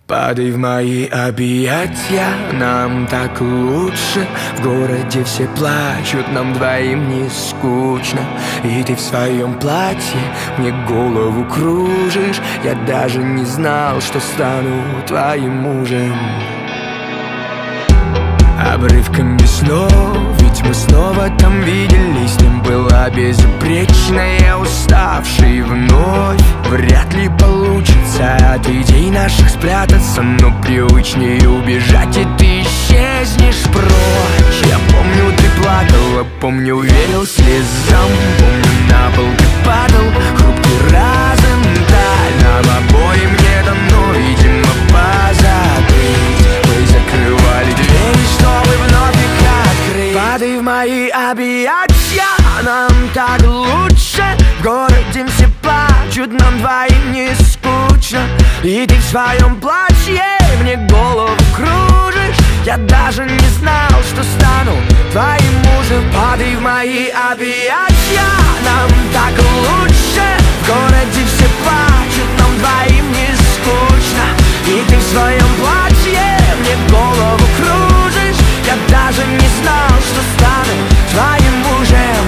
Падай в мои объятия, нам так лучше. В городе все плачут, нам двоим не скучно. И ты в своем платье мне голову кружишь. Я даже не знал, что стану твоим мужем. Обрывками снов, ведь мы снова там виделись. С ним была безупречная, уставшей вновь. Вряд ли получится от идей наших спрятаться, но привычнее убежать, и ты исчезнешь прочь. Я помню, ты плакала, помню, верил слезам. Помню, на пол ты падал, хрупкий розенталь. Нам обоим не дано, видимо, позабыть. Мы закрывали двери, чтобы вновь их открыть. Падай в мои объятия, нам так лучше. В городе все плачут, нам двоим не скучно. И ты в своем платье мне голову кружишь. Я даже не знал, что стану твоим мужем. Падай в мои объятия, нам так лучше. В городе все плачут, нам двоим не скучно. И ты в своем платье мне голову кружишь. Я даже не знал, что стану твоим мужем.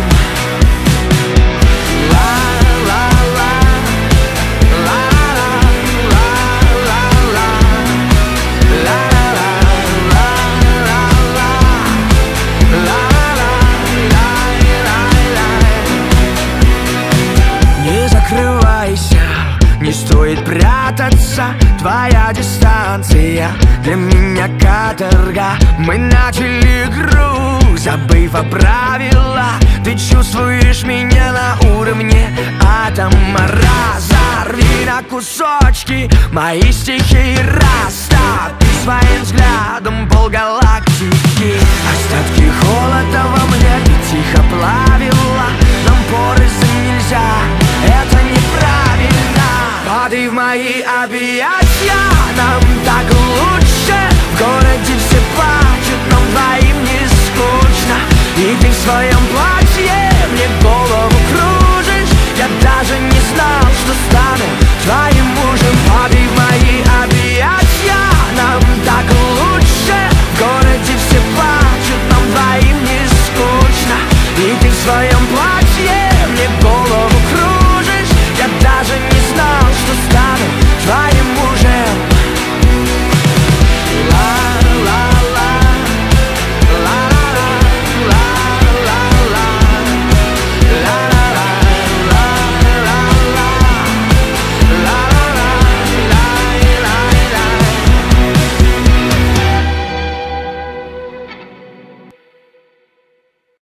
Не закрывайся, не стоит прятаться. Твоя дистанция для меня каторга. Мы начали игру, забыв о правилах. Ты чувствуешь меня на уровне атома. Разорви на кусочки мои стихи, растопи своим взглядом полгалактики. Остатки холода во мне ты тихо плавила. Нам порознь нельзя, это неправильно. Падай в мои объятия, нам так лучше. В городе все плачут, нам двоим не скучно. И ты в своем платье мне голову кружишь. Я даже не знал, что стану твоим мужем. Падай в мои объятия.